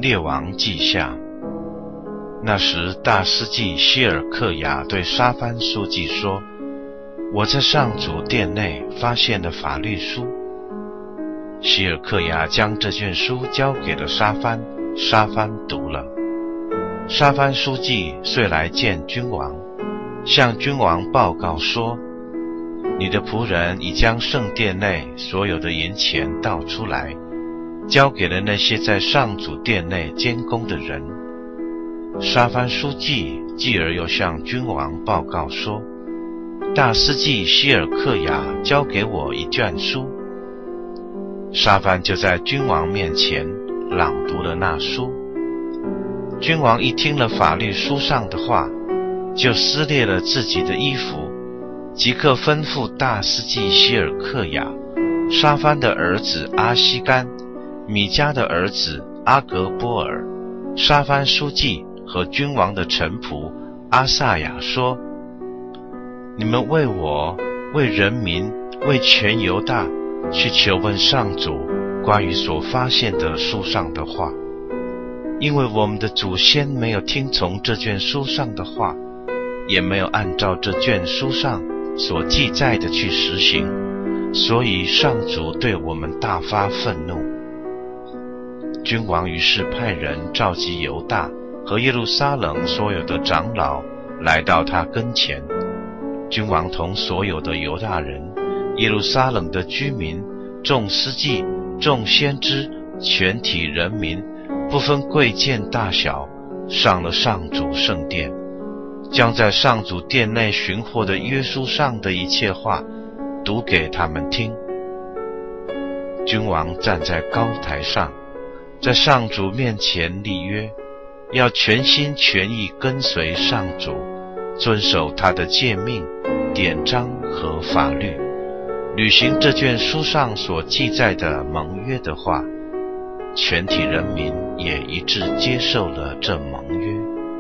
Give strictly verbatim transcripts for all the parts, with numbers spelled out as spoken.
列王记下。那时大司祭希尔克雅对沙番书记说，我在上主殿内发现了法律书。希尔克雅将这卷书交给了沙番，沙番读了。沙番书记遂来见君王，向君王报告说，你的仆人已将圣殿内所有的银钱倒出来，交给了那些在上主殿内监工的人。沙番书记继而又向君王报告说，大司祭希尔克雅交给我一卷书。沙番就在君王面前朗读了那书。君王一听了法律书上的话，就撕裂了自己的衣服，即刻吩咐大司祭希尔克雅、沙番的儿子阿西干、米迦的儿子阿格波尔、沙番书记和君王的臣仆阿萨雅说，你们为我、为人民、为全犹大去求问上主关于所发现的书上的话，因为我们的祖先没有听从这卷书上的话，也没有按照这卷书上所记载的去实行，所以上主对我们大发愤怒。君王于是派人召集犹大和耶路撒冷所有的长老来到他跟前。君王同所有的犹大人、耶路撒冷的居民、众司祭、众先知、全体人民，不分贵贱大小，上了上主圣殿，将在上主殿内寻获的约书上的一切话读给他们听。君王站在高台上，在上主面前立约，要全心全意跟随上主，遵守他的诫命、典章和法律，履行这卷书上所记载的盟约的话。全体人民也一致接受了这盟约。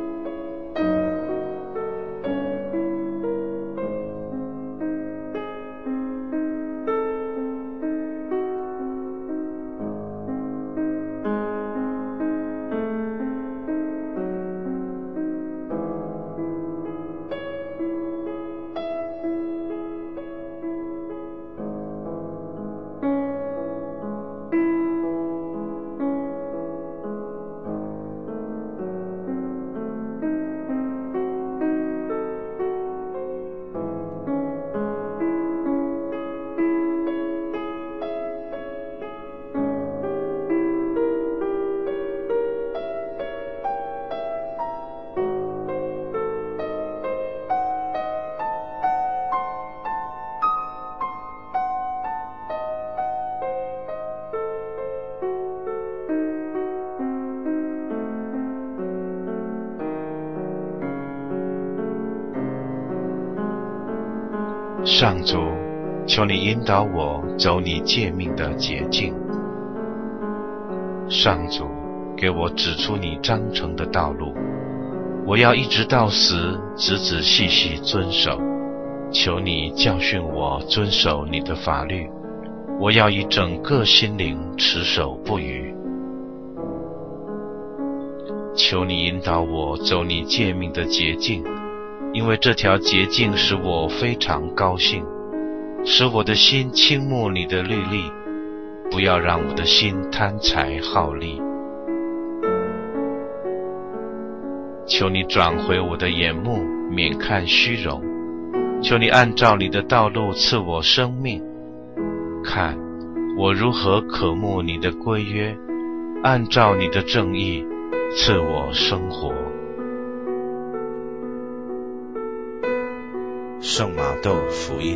上主，求你引导我走你诫命的捷径。上主，给我指出你章程的道路，我要一直到死仔仔细细遵守。求你教训我遵守你的法律，我要以整个心灵持守不渝。求你引导我走你诫命的捷径，因为这条捷径使我非常高兴，使我的心倾慕你的律例，不要让我的心贪财好利。求你转回我的眼目，免看虚荣。求你按照你的道路赐我生命。看我如何渴慕你的规约，按照你的正义赐我生活。 圣马窦福音。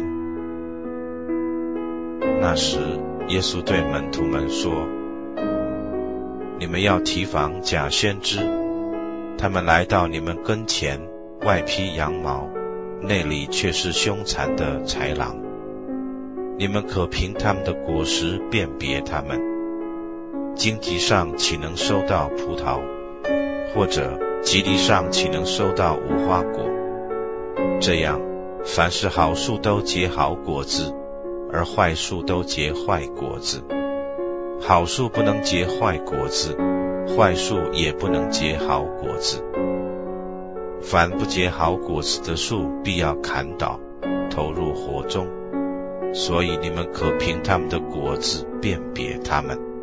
那时，耶稣对门徒们说：“你们要提防假先知，他们来到你们跟前，外披羊毛，内里却是凶残的豺狼。你们可凭他们的果实辨别他们。荆棘上岂能收到葡萄，或者蒺藜上岂能收到无花果？这样，凡是好树都结好果子，而坏树都结坏果子。好树不能结坏果子， 坏树也不能结好果子。凡不结好果子的树，必要砍倒，投入火中。所以你们可凭他们的果子辨别他们。